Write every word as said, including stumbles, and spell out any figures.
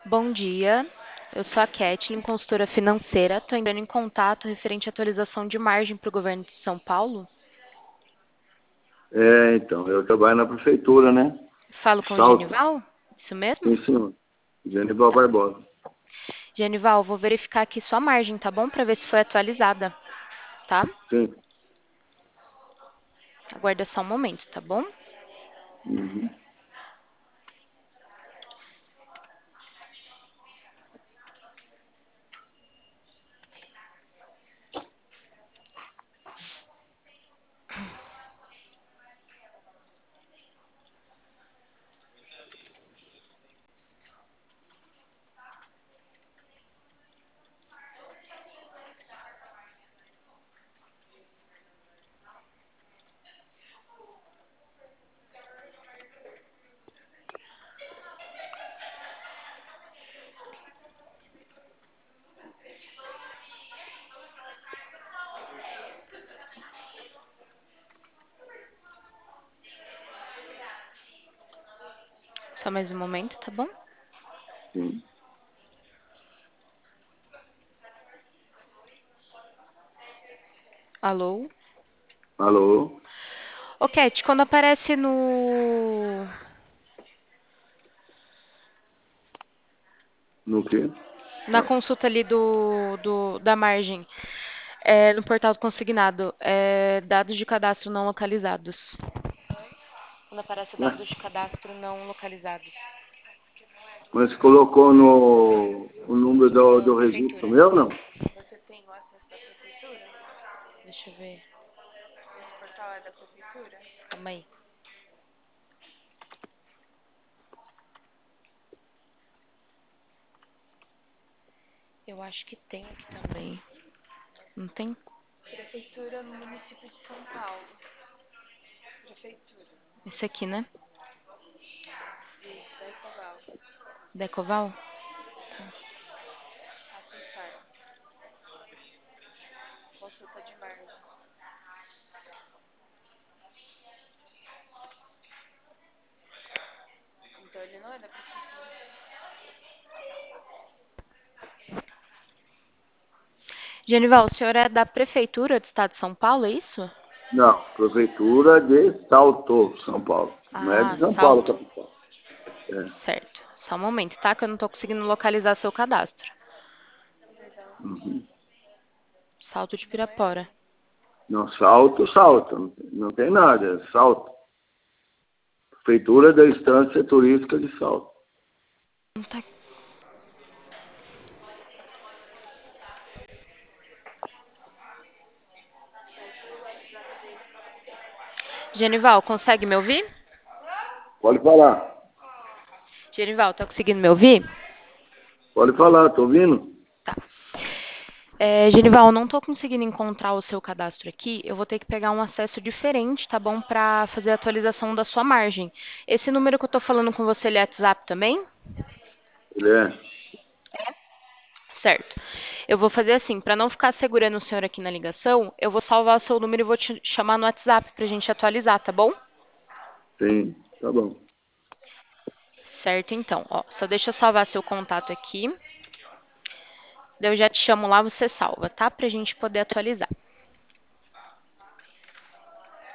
Bom dia, eu sou a Kathleen, consultora financeira. Estou entrando em contato referente à atualização de margem para o governo de São Paulo. É, então, eu trabalho na prefeitura, né? Falo com o Salto. Genival? Isso mesmo? Sim, senhor. Genival Tá. Barbosa. Genival, vou verificar aqui sua margem, tá bom? Para ver se foi atualizada, tá? Sim. Aguarda só um momento, tá bom? Uhum. Só mais um momento, tá bom? Sim. Alô? Alô? Ô, Cat, quando aparece no... No quê? na consulta ali do, do- da margem, é, no portal do consignado, é, dados de cadastro não localizados. Quando aparece Ué, dados de cadastro não localizados. mas colocou no o número do, Da do registro prefeitura. meu, não? Você tem o acesso da prefeitura? Deixa eu ver. Esse portal é da prefeitura? Calma aí. Eu acho que tem aqui também. Não tem? Prefeitura no município de São Paulo. Prefeitura. Esse aqui, né? Isso, Decoval. Decoval? Tá. Acessar. Consulta de margem. Então ele não é da prefeitura. Genival, o senhor é da prefeitura do estado de São Paulo, é isso? Não, prefeitura de Salto, São Paulo. Não é Ah, de São Paulo, Salto. capital. É. Certo. Só um momento, tá? Que eu não tô conseguindo localizar seu cadastro. Uhum. Salto de Pirapora. Não, Salto, Salto. Não tem, não tem nada, é Salto. Prefeitura da Estância Turística de Salto. Não tá... Genival, consegue me ouvir? Pode falar. Genival, tá conseguindo me ouvir? Pode falar, tô ouvindo? Tá. É, Genival, não tô conseguindo encontrar o seu cadastro aqui. Eu vou ter que pegar um acesso diferente, tá bom? Pra fazer a atualização da sua margem. Esse número que eu tô falando com você, ele é WhatsApp também? Ele é. Certo. Eu vou fazer assim, para não ficar segurando o senhor aqui na ligação, eu vou salvar o seu número e vou te chamar no WhatsApp pra gente atualizar, tá bom? Sim, tá bom. Certo, então, ó, só deixa eu salvar seu contato aqui. Daí eu já te chamo lá, você salva, tá? Pra gente poder atualizar.